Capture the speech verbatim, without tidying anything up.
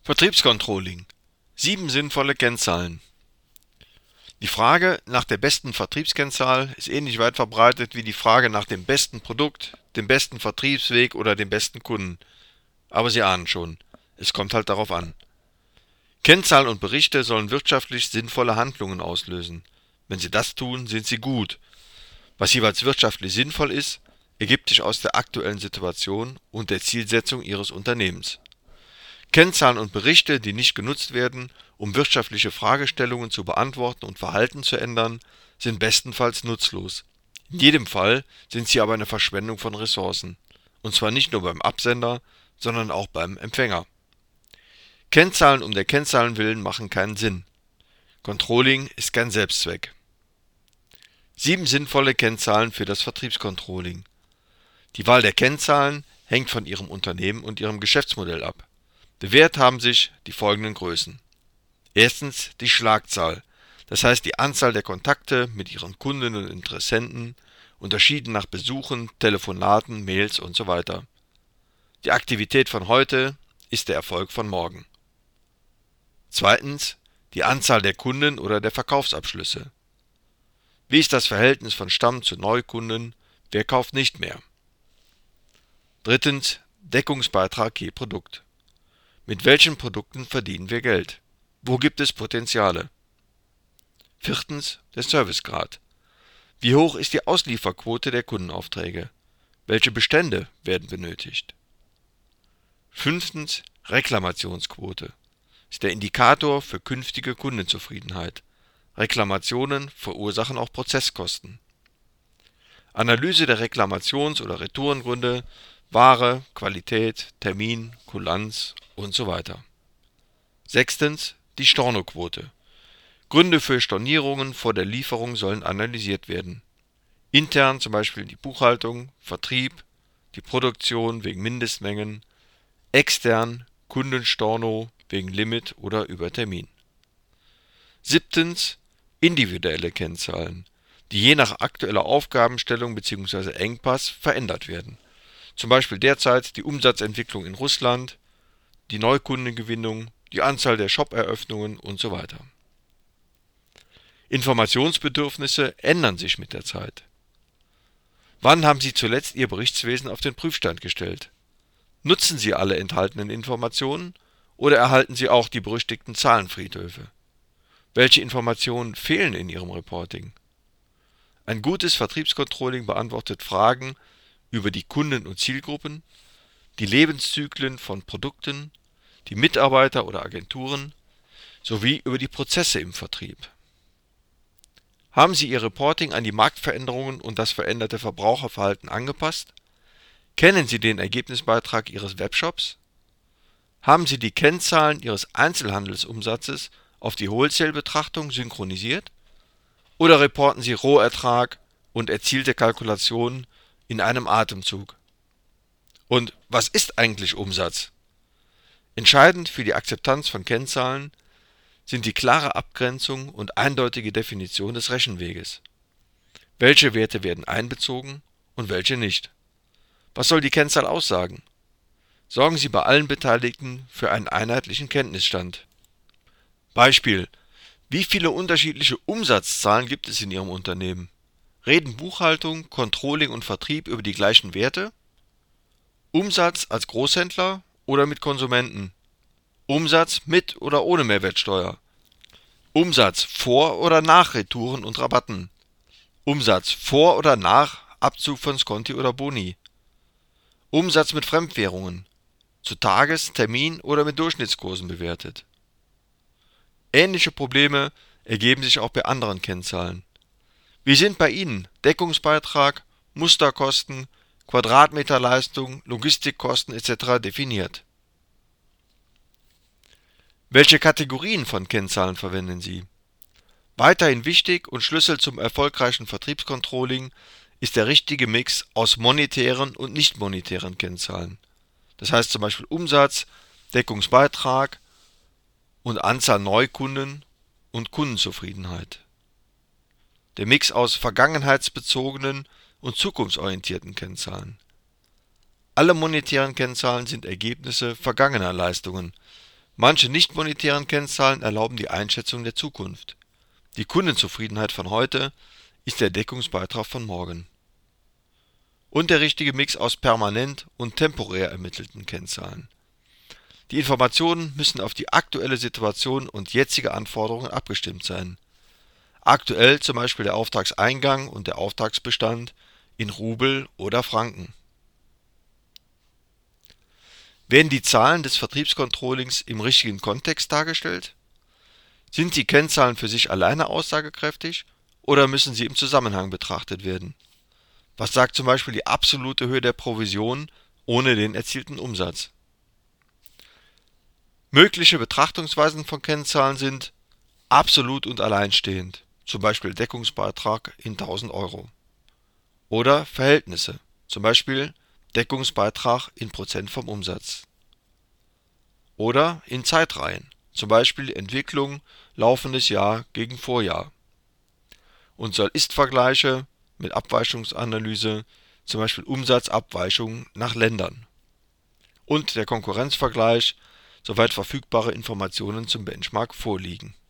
Vertriebscontrolling. Sieben sinnvolle Kennzahlen. Die Frage nach der besten Vertriebskennzahl ist ähnlich weit verbreitet wie die Frage nach dem besten Produkt, dem besten Vertriebsweg oder dem besten Kunden. Aber Sie ahnen schon, es kommt halt darauf an. Kennzahlen und Berichte sollen wirtschaftlich sinnvolle Handlungen auslösen. Wenn sie das tun, sind sie gut. Was jeweils wirtschaftlich sinnvoll ist, ergibt sich aus der aktuellen Situation und der Zielsetzung Ihres Unternehmens. Kennzahlen und Berichte, die nicht genutzt werden, um wirtschaftliche Fragestellungen zu beantworten und Verhalten zu ändern, sind bestenfalls nutzlos. In jedem Fall sind sie aber eine Verschwendung von Ressourcen. Und zwar nicht nur beim Absender, sondern auch beim Empfänger. Kennzahlen um der Kennzahlen willen machen keinen Sinn. Controlling ist kein Selbstzweck. Sieben sinnvolle Kennzahlen für das Vertriebscontrolling. Die Wahl der Kennzahlen hängt von Ihrem Unternehmen und Ihrem Geschäftsmodell ab. Bewährt haben sich die folgenden Größen. Erstens die Schlagzahl, das heißt die Anzahl der Kontakte mit Ihren Kunden und Interessenten, unterschieden nach Besuchen, Telefonaten, Mails und so weiter. Die Aktivität von heute ist der Erfolg von morgen. Zweitens die Anzahl der Kunden oder der Verkaufsabschlüsse. Wie ist das Verhältnis von Stamm zu Neukunden? Wer kauft nicht mehr? Drittens Deckungsbeitrag je Produkt. Mit welchen Produkten verdienen wir Geld? Wo gibt es Potenziale? Viertens der Servicegrad. Wie hoch ist die Auslieferquote der Kundenaufträge? Welche Bestände werden benötigt? Fünftens Reklamationsquote. Ist der Indikator für künftige Kundenzufriedenheit. Reklamationen verursachen auch Prozesskosten. Analyse der Reklamations- oder Retourengründe, Ware, Qualität, Termin, Kulanz und so weiter. Sechstens die Stornoquote. Gründe für Stornierungen vor der Lieferung sollen analysiert werden. Intern zum Beispiel die Buchhaltung, Vertrieb, die Produktion wegen Mindestmengen, extern Kundenstorno wegen Limit oder Übertermin. Siebtens individuelle Kennzahlen, die je nach aktueller Aufgabenstellung bzw. Engpass verändert werden. Zum Beispiel derzeit die Umsatzentwicklung in Russland, die Neukundengewinnung, die Anzahl der Shop-Eröffnungen und so weiter. Informationsbedürfnisse ändern sich mit der Zeit. Wann haben Sie zuletzt Ihr Berichtswesen auf den Prüfstand gestellt? Nutzen Sie alle enthaltenen Informationen oder erhalten Sie auch die berüchtigten Zahlenfriedhöfe? Welche Informationen fehlen in Ihrem Reporting? Ein gutes Vertriebscontrolling beantwortet Fragen über die Kunden und Zielgruppen, die Lebenszyklen von Produkten, die Mitarbeiter oder Agenturen sowie über die Prozesse im Vertrieb. Haben Sie Ihr Reporting an die Marktveränderungen und das veränderte Verbraucherverhalten angepasst? Kennen Sie den Ergebnisbeitrag Ihres Webshops? Haben Sie die Kennzahlen Ihres Einzelhandelsumsatzes auf die Wholesale-Betrachtung synchronisiert? Oder reporten Sie Rohertrag und erzielte Kalkulationen in einem Atemzug? Und was ist eigentlich Umsatz? Entscheidend für die Akzeptanz von Kennzahlen sind die klare Abgrenzung und eindeutige Definition des Rechenweges. Welche Werte werden einbezogen und welche nicht? Was soll die Kennzahl aussagen? Sorgen Sie bei allen Beteiligten für einen einheitlichen Kenntnisstand. Beispiel: Wie viele unterschiedliche Umsatzzahlen gibt es in Ihrem Unternehmen? Reden Buchhaltung, Controlling und Vertrieb über die gleichen Werte? Umsatz als Großhändler oder mit Konsumenten? Umsatz mit oder ohne Mehrwertsteuer? Umsatz vor oder nach Retouren und Rabatten? Umsatz vor oder nach Abzug von Sconti oder Boni? Umsatz mit Fremdwährungen, zu Tages-, Termin- oder mit Durchschnittskursen bewertet? Ähnliche Probleme ergeben sich auch bei anderen Kennzahlen. Wie sind bei Ihnen Deckungsbeitrag, Musterkosten, Quadratmeterleistung, Logistikkosten et cetera definiert? Welche Kategorien von Kennzahlen verwenden Sie? Weiterhin wichtig und Schlüssel zum erfolgreichen Vertriebscontrolling ist der richtige Mix aus monetären und nicht monetären Kennzahlen. Das heißt zum Beispiel Umsatz, Deckungsbeitrag und Anzahl Neukunden und Kundenzufriedenheit. Der Mix aus vergangenheitsbezogenen und zukunftsorientierten Kennzahlen. Alle monetären Kennzahlen sind Ergebnisse vergangener Leistungen, Manche nicht monetären Kennzahlen erlauben die Einschätzung der Zukunft. Die Kundenzufriedenheit von heute ist der Deckungsbeitrag von morgen. Und der richtige Mix aus permanent und temporär ermittelten Kennzahlen. Die Informationen müssen auf die aktuelle Situation und jetzige Anforderungen abgestimmt sein. Aktuell zum Beispiel der Auftragseingang und der Auftragsbestand in Rubel oder Franken. Werden die Zahlen des Vertriebscontrollings im richtigen Kontext dargestellt? Sind die Kennzahlen für sich alleine aussagekräftig oder müssen sie im Zusammenhang betrachtet werden? Was sagt zum Beispiel die absolute Höhe der Provision ohne den erzielten Umsatz? Mögliche Betrachtungsweisen von Kennzahlen sind absolut und alleinstehend, zum Beispiel Deckungsbeitrag in tausend Euro. Oder Verhältnisse, zum Beispiel Deckungsbeitrag in Prozent vom Umsatz. Oder in Zeitreihen, zum Beispiel Entwicklung laufendes Jahr gegen Vorjahr. Und Soll-Ist-Vergleiche mit Abweichungsanalyse, zum Beispiel Umsatzabweichungen nach Ländern. Und der Konkurrenzvergleich, soweit verfügbare Informationen zum Benchmark vorliegen.